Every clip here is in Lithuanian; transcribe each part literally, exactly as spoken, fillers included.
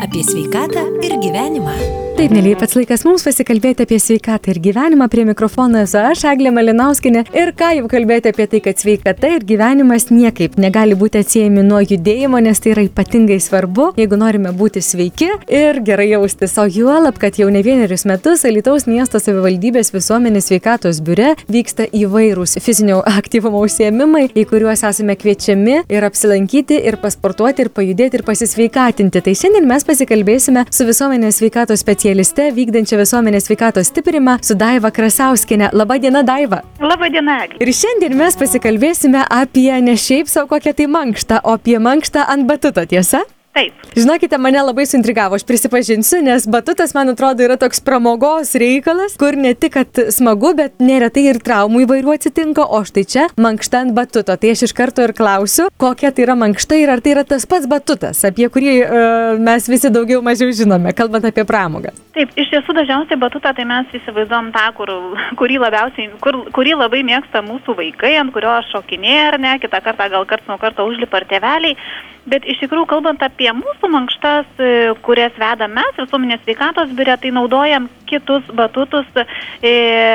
Apie sveikatą ir gyvenimą. Taip, mėlyje, pats laikas mums pasikalbėti apie sveikatą ir gyvenimą. Prie mikrofono esu aš, Eglė Malinauskinė. Ir ką jau kalbėti apie tai, kad sveikata ir gyvenimas niekaip negali būti atsiejami nuo judėjimo, nes tai yra ypatingai svarbu, jeigu norime būti sveiki ir gerai jaustis. O juolab, kad jau ne vienerius metus Alytaus miesto savivaldybės visuomenės sveikatos biure vyksta įvairūs fizinio aktyvumo užsiėmimai, į kuriuos esame kviečiami ir apsilankyti, ir pasportuoti, ir pajudėti, ir pasisveikatinti. Tai šiandien mes pasikalbėsime su visuomenės sveikatos specialiste, vykdančia visuomenės sveikatos stiprinimą, su Daiva Krasauskiene. Labą dieną, Daiva. Labą dieną. Ir šiandien mes pasikalbėsime apie ne šiaip savo kokią tai mankštą, o apie mankštą ant batuto, tiesa? Taip. Žinokite, mane labai suintrigavo, aš prisipažinsiu, nes batutas, man atrodo, yra toks pramogos reikalas, kur ne tik, kad smagu, bet neretai ir traumų įvairių atsitinka, o štai čia mankšta ant batuto. Tai aš iš karto ir klausiu, kokia tai yra mankšta ir ar tai yra tas pats batutas, apie kurį uh, mes visi daugiau mažiau žinome, kalbant apie pramogą. Taip, iš tiesų dažniausiai batutą tai mes įsivaizduom tą, kur, kurį, labiausiai, kur, kurį labai mėgsta mūsų vaikai, ant kurio šokinėja ar ne, kitą kartą gal karts nuo karto užlipa ir tėveliai. Bet iš tikrųjų, kalbant apie mūsų mankštas, kurias vedam mes, visuomenės sveikatos biure, tai naudojam kitus batutus, e,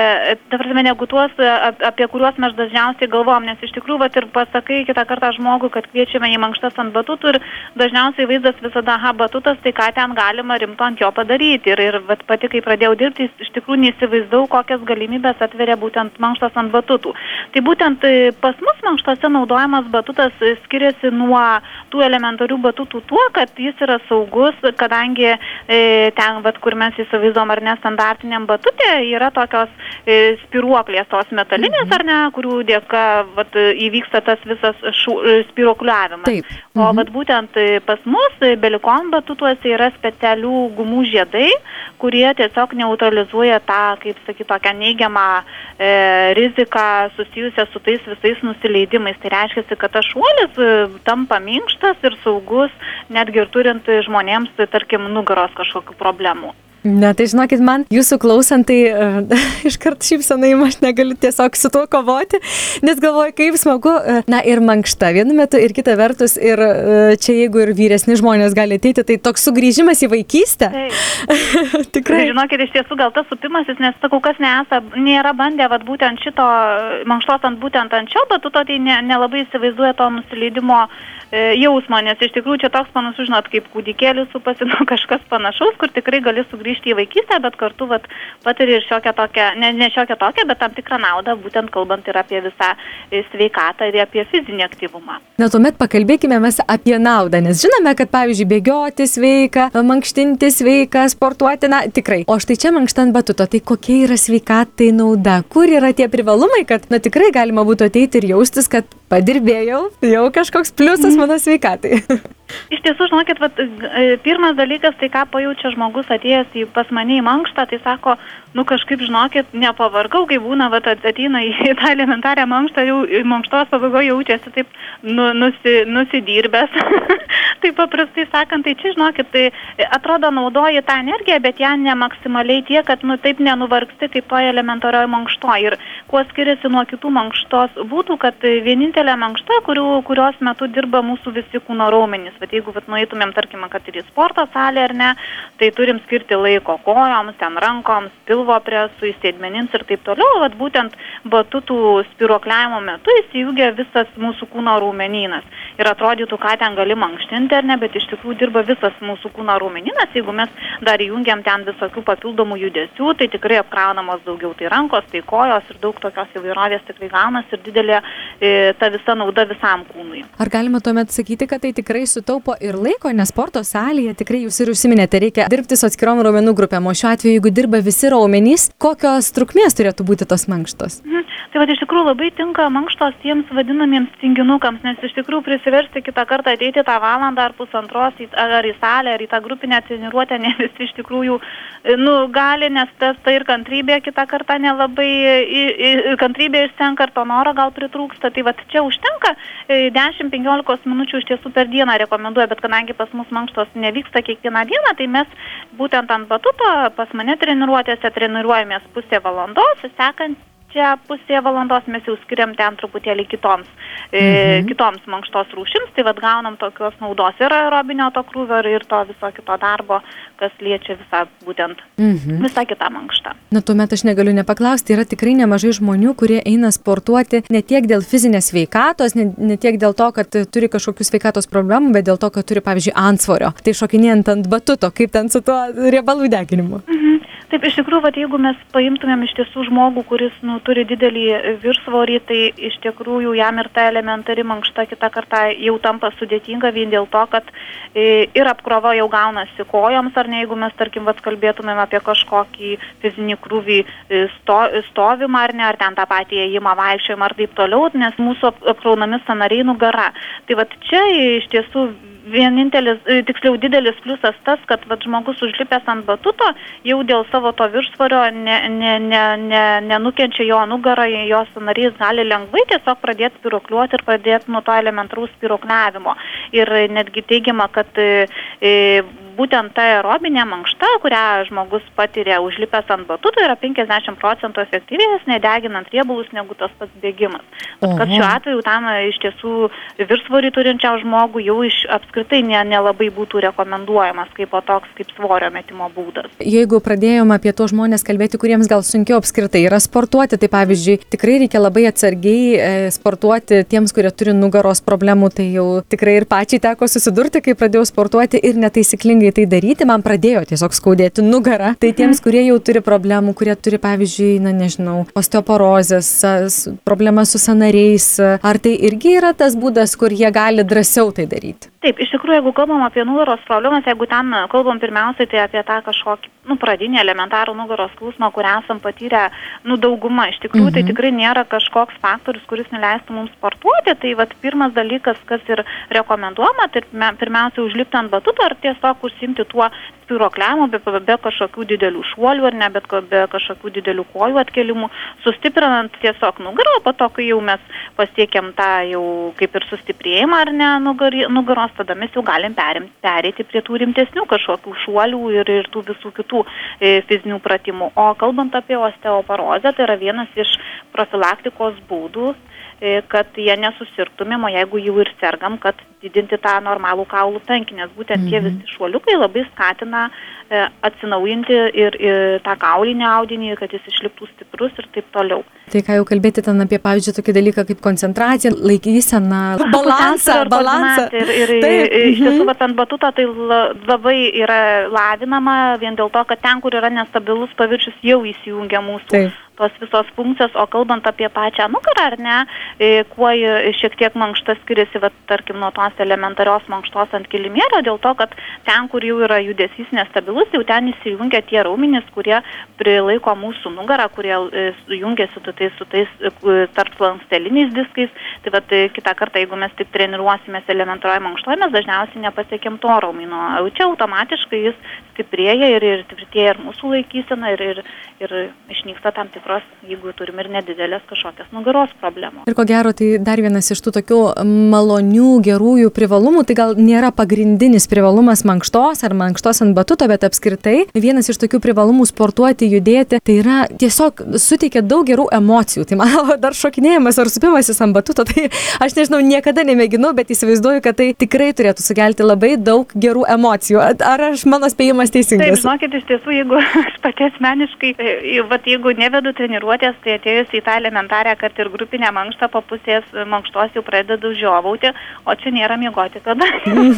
ta prasme, negu tuos, apie kuriuos mes dažniausiai galvom, nes iš tikrųjų, vat, ir pasakai kitą kartą žmogui, kad kviečiame į mankštas ant batutų ir dažniausiai vaizdas visada, aha, batutas, tai ką ten galima rimto ant jo padaryti. Ir, ir vat, pati, kai pradėjau dirbti, iš tikrųjų neįsivaizdavau, kokias galimybės atveria būtent mankštas ant batutų. Tai būtent pas mus mankštose naudojamas batutas skiriasi nuo tų elementarių batutų tuo, kad jis yra saugus, kadangi e, ten, vat, kur mes įsivaizduom ar ne standartiniam batutė, yra tokios e, spiruoklės, tos metalinės ar ne, kurių dėka vat, įvyksta tas visas šu, spiruokliavimas. Taip. Mhm. O vat, būtent pas mus Belikon batutuose yra specialių gumų žiedai, kurie tiesiog neutralizuoja tą, kaip sakyti, tokią neigiamą e, riziką susijusią su tais visais nusileidimais. Tai reiškia, kad tas šuolis e, tampa minkštas ir saugus, netgi ir turint žmonėms, tarkim, nugaros kažkokių problemų. Ne, tai žinokit, man jūsų klausant, tai uh, iškart šypsenai, aš negaliu tiesiog su tuo kovoti, nes galvoju, kaip smagu, uh, na ir mankšta vienu metu ir kita vertus, ir uh, čia jeigu ir vyresni žmonės gali ateiti, tai toks sugrįžimas į vaikystę. Tikrai. Žinokit, iš tiesų gal tas supimasis, nes sakau, kas neesa, nėra bandę, vat, būtent šito mankštos ant būtent ant šio batuto, tai ne, nelabai įsivaizduoja to nusileidimo e, jausmo, nes iš tikrųjų čia toks panašus, žinot, kaip kūdikėlis supasi, nu, kažkas panašaus, kur tikrai gali sugrįžti į vaikystę, bet kartu vat, patiri ir šiokią tokią, ne, ne šiokią tokią, bet tam tikrą naudą, būtent kalbant ir apie visą sveikatą ir apie fizinį aktyvumą. Na, tuomet pakalbėkime mes apie naudą, nes žinome, kad, pavyzdžiui, bėgioti sveika, mankštinti sveika, sportuoti, na, tikrai. O štai čia mankštant batuto, tai kokia yra sveikatai nauda? Kur yra tie privalumai, kad, na, tikrai galima būtų ateiti ir jaustis, kad padirbėjau, jau kažkoks pliusas mano sveikatai. Iš tiesų, žinokit, vat, pirmas dalykas, tai ką pajaučia žmogus atėjęs į pas mane į mankštą, tai sako, nu kažkaip, žinokit, nepavargau, kai būna, vat, ateina į tą elementarią mankštą, jau mankštos pabaigoje jaučiasi taip nu, nusi, nusidirbęs. Tai paprastai sakant, tai čia, žinokit, tai atrodo naudoji tą energiją, bet ją ne maksimaliai tiek, kad nu, taip nenuvargsti kaip toje elementarioje mankštoje. Ir kuo skiriasi nuo kitų mankštos būtų, kad vienintelė mankšta, kurių, kurios metu dirba mūsų visi kūno raumenys. Bet jeigu vat, nueitumėm, tarkime, kad ir į sporto salę ar ne, tai turim skirti laiko kojoms, ten rankoms, pilvo presui, sėdmenims ir taip toliau. Vat, būtent batutų spiruokliavimo metu įsijungia visas mūsų kūno raumenynas. Ir atrodytų, ką ten gali mankštinti ar ne, bet iš tikrųjų dirba visas mūsų kūno raumenynas. Jeigu mes dar įjungiam ten visokių papildomų judesių, tai tikrai apkraunamos daugiau tai rankos, tai kojos ir daug tokios įvairovės tikrai gaunas ir didelė e, ta visa nauda visam kūnui. Ar galima tuomet sakyti, kad tai tikrai sutaupo ir laiko, nes sporto salėje tikrai jūs ir užsiminėte, reikia dirbti su atskirom raumenų grupėm, o šiuo atveju, jeigu dirba visi raumenys, kokios trukmės turėtų būti tos mankštos? Mhm. Tai va, iš tikrųjų labai tinka mankštos tiems vadinamiems tinginukams, nes iš tikrųjų prisiversti kitą kartą ateiti tą valandą ar pusantros ar į salę, ar į tą grupinę treniruotę, ne visi iš tikrųjų nu, gali, nes tas tai ir kantrybė kitą kartą nelabai, i, i, kantrybė išsenka ir to noro gal pritrūksta. Tai va, čia užtenka dešimt penkiolikos minučių iš tiesų per dieną rekomenduoju, bet kadangi pas mus mankštos nevyksta kiekvieną dieną, tai mes būtent ant batuto pas mane treniruotėse treniruojamės pusę valandos, sekant čia pusėje valandos mes jau skiriam ten truputėlį kitoms, e, Mhm. kitoms mankštos rūšims, tai vad gaunam tokios naudos ir aerobinio to krūvio ir to viso kito darbo, kas liečia visą būtent Mhm. visą kitą mankštą. Na, tuomet aš negaliu nepaklausti, yra tikrai nemažai žmonių, kurie eina sportuoti ne tiek dėl fizinės sveikatos, ne, ne tiek dėl to, kad turi kažkokių sveikatos problemų, bet dėl to, kad turi, pavyzdžiui, antsvorio. Tai šokinėjant ant batuto, kaip ten su tuo riebalų deginimu. Mhm. Taip, iš tikrųjų, vat, jeigu mes paimtumėm iš tiesų žmogų, kuris nu, turi didelį viršsvorį, tai iš tikrųjų jam ir ta elementari mankšta kitą kartą jau tampa sudėtinga vien dėl to, kad e, ir apkrova jau gaunasi kojoms, ar ne, jeigu mes, tarkim, vat, kalbėtumėm apie kažkokį fizinį krūvį e, sto, stovimą, ar ne, ar ten tą patį ėjimą, vaikščiojimą, ar taip toliau, nes mūsų ap- apkraunami sąnariai nugara. Tai vat čia iš tiesų vienintelis, e, tiksliau didelis pliusas tas, kad vat, žmogus užlipęs ant batuto jau dėl savo to viršsvorio ne, ne, ne, ne, nenukenčia jo nugarą, jo sąnarys gali lengvai tiesiog pradėti spyruokliuoti ir pradėti nuo to elementaraus spyruokliavimo. Ir netgi teigiama, kad e, e, būtent ta aerobinė mankšta, kurią žmogus patiria užlipęs ant batuto, yra penkiasdešimt procentų efektyvesnė deginant riebalus negu tas pats bėgimas. Tad, kad Oho. šiuo atveju tam e, iš tiesų viršsvorį turinčiam žmogui jau iš apskritai ne, nelabai būtų rekomenduojamas kaip o toks kaip svorio metimo būdas. Jeigu pradėjom apie tuos žmonės kalbėti, kuriems gal sunkiau apskritai yra sportuoti, tai pavyzdžiui, tikrai reikia labai atsargiai e, sportuoti tiems, kurie turi nugaros problemų, tai jau tikrai ir pačiai teko susidurti, kai pradėjau sportuoti ir netaisyklingai tai daryti, man pradėjo tiesiog skaudėti nugarą. Tai tiems, kurie jau turi problemų, kurie turi, pavyzdžiui, na nežinau, osteoporozės, s- problemas su sąnariais, ar tai irgi yra tas būdas, kur jie gali drąsiau tai daryti? Taip, iš tikrųjų, jeigu kalbam apie nugaros problemas, jeigu ten kalbam pirmiausiai, tai apie tą kažkokį, nu, pradinį elementarų nugaros skausmą, kurią esam patyrę, nu, dauguma. Iš tikrųjų, tai Mhm. tikrai nėra kažkoks faktorius, kuris neleistų mums sportuoti. Tai vat pirmas dalykas, kas ir rekomenduojama, tai me- pirmiausia užlipti ant batuto ar tiesiog užsimti tuo spyruokliavimu be, be kažkokių didelių šuolių ar ne, bet ko- be kažkokių didelių kojų atkelimų, sustiprinant tiesiog nugarą, o po to, kai jau mes pasiekėm tą jau kaip ir sustiprėjimą ar ne nugari, nugaros, tada mes jau galim perim, pereiti prie tų rimtesnių kažkokių šuolių ir, ir tų visų kitų e, fizinių pratimų. O kalbant apie osteoporozę, tai yra vienas iš profilaktikos būdų, e, kad jie nesusirgtumėm, o jeigu jau ir sergam, kad didinti tą normalų kaulų tankį, nes būtent tie visi šuoliukai labai skatina e, atsinaujinti ir, ir tą kaulinį audinį, kad jis išliktų stiprus ir taip toliau. Tai ką jau kalbėti ten apie, pavyzdžiui, tokį dalyką kaip koncentracija, laikysena, balansą, Pusiausvyrą ir balansą. koordinaciją. Ir, ir Taip, iš tiesų, mhm. vat ant batuto tai la- labai yra lavinama vien dėl to, kad ten, kur yra nestabilus paviršius, jau įsijungia mūsų Taip. tos visos funkcijos, o kalbant apie pačią nugarą, ar ne, e, kuo ji šiek tiek mankšta skiriasi, vat, tarkim, nuo tos elementarios mankštos ant kilimėlio, dėl to, kad ten, kur jau yra judesys nestabilus, jau ten įsijungia tie raumenys, kurie prilaiko mūsų nugarą, kurie e, jungiasi su tais, su tais e, tarp lanksteliniais diskais. Tai vat, e, kitą kartą, jeigu mes tik treniruosimės elementarioje mankštoje, mes dažniausiai nepasiekėm to raumeino. Jau čia automatiškai jis stiprėja ir, ir tvirtėja ir mūsų laikysena ir, ir, ir išnyksta tam tikros, jeigu turim ir nedidelės kažkokias nugaros problemos. Ir ko gero, tai dar vienas iš tų tokių malonių, gerųjų privalumų, tai gal nėra pagrindinis privalumas mankštos ar mankštos ant batuto, bet apskritai vienas iš tokių privalumų sportuoti, judėti, tai yra tiesiog suteikia daug gerų emocijų. Tai man dar šokinėjimas ar supimasis ant batuto, tai aš nežinau, niekada nemėginau, bet įsivaizduoju, kad tai tikrai turėtų sukelti labai daug gerų emocijų. Ar aš mano spėjimas Taip, teisingas? žinokit, iš tiesų, jeigu aš pati asmeniškai, e, vat, jeigu nevedu treniruotės, tai atėjus į tą elementarę, kad ir grupinę mankštą po pusės mankštos jau pradedu žiovauti, o čia nėra miegoti kada.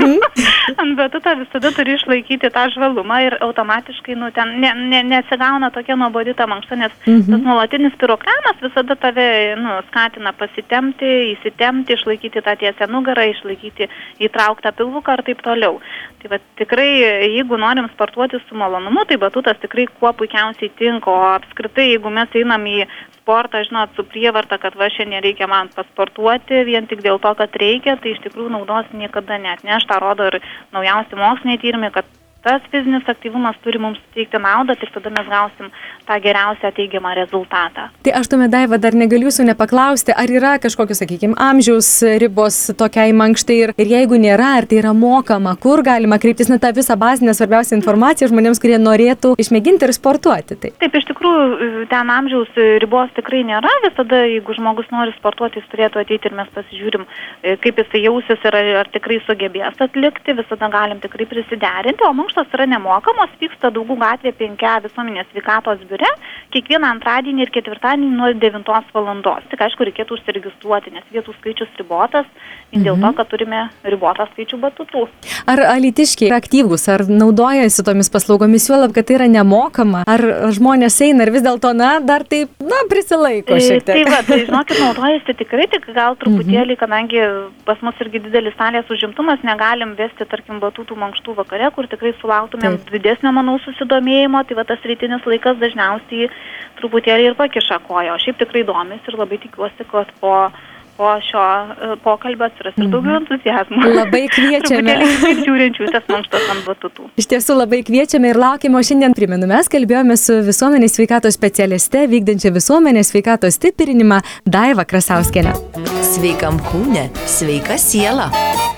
Ant batuto visada turi išlaikyti tą žvalumą ir automatiškai, nu, ten ne, ne, nesigauna tokia nuobodi ta mankšta, nes tas nuolatinis spyruokliavimas visada tave, nu, skatina pasitemti, įsitemti, išlaikyti tą tiesę nugarą, išlaikyti įtrauktą pilvuką ir taip toliau. Tai va, tikrai, jeigu norim sportuoti su malonumu, tai batutas tikrai kuo puikiausiai tinka, o apskritai, jeigu mes einam į sportą, žinot, su prievarta, kad va šiandien reikia man pasportuoti, vien tik dėl to, kad reikia, tai iš tikrųjų naudos niekada net neš. Ta rodo ir naujausi moksliniai tyrimai, kad tas fizinis aktyvumas turi mums suteikti naudą, tik tada mes gausim tą geriausią teigiamą rezultatą. Tai aš tuomet, Daiva, dar negaliu jūsų nepaklausti, ar yra kažkokios, sakykime, amžiaus ribos tokiai mankštai ir, ir jeigu nėra, ar tai yra mokama, kur galima kreiptis, na, tą visą bazinę svarbiausią informaciją žmonėms, kurie norėtų išmėginti ir sportuoti. Tai. Taip, iš tikrųjų, ten amžiaus ribos tikrai nėra, visada, jeigu žmogus nori sportuoti, jis turėtų ateiti ir mes pasižiūrim, kaip jisai jausis ir ar, ar tikrai sugebės atlikti, visada galim tikrai prisiderinti, o mankštos yra nemokamos, vyksta Daugų gatvė penki visuomenės sveikatos biure, kiekvieną antradienį ir ketvirtadienį nuo devintos valandos. Tik aišku, reikėtų užsiregistruoti, nes vietų skaičius ribotas, mhm. dėl to, kad turime ribotą skaičių batutų. Ar alytiškiai aktyvūs, ar naudojasi tomis paslaugomis, juolab, kad tai yra nemokama, ar žmonės eina ir vis dėlto, na, dar taip, na, prisilaiko šiek tiek? Tai va, tai žinokit, naudojasi tikrai, tik gal truputėlį, mhm. kadangi pas mus irgi didelis salės užimtumas, negalim vesti, tarkim, batutų mankštų vakare, kur tikrai sulauktumėm taip. Didesnio, manau, susidomėjimo, tai va tas rytinis laikas dažniausiai truputėlį ir pakiša koją, o šiaip tikrai domisi ir labai tikiuosi, kad po, po šio pokalbio atsiras ir daugiau entuzijazmo. Labai kviečiame. Truputėlį žiūrinčių tas mankštas ant batutų. Iš tiesų labai kviečiame ir laukime, o šiandien primenu, mes kalbėjome su visuomenės sveikatos specialiste, vykdančia visuomenės sveikatos stiprinimą Daiva Krasauskienė. Sveikam kūne, sveika siela.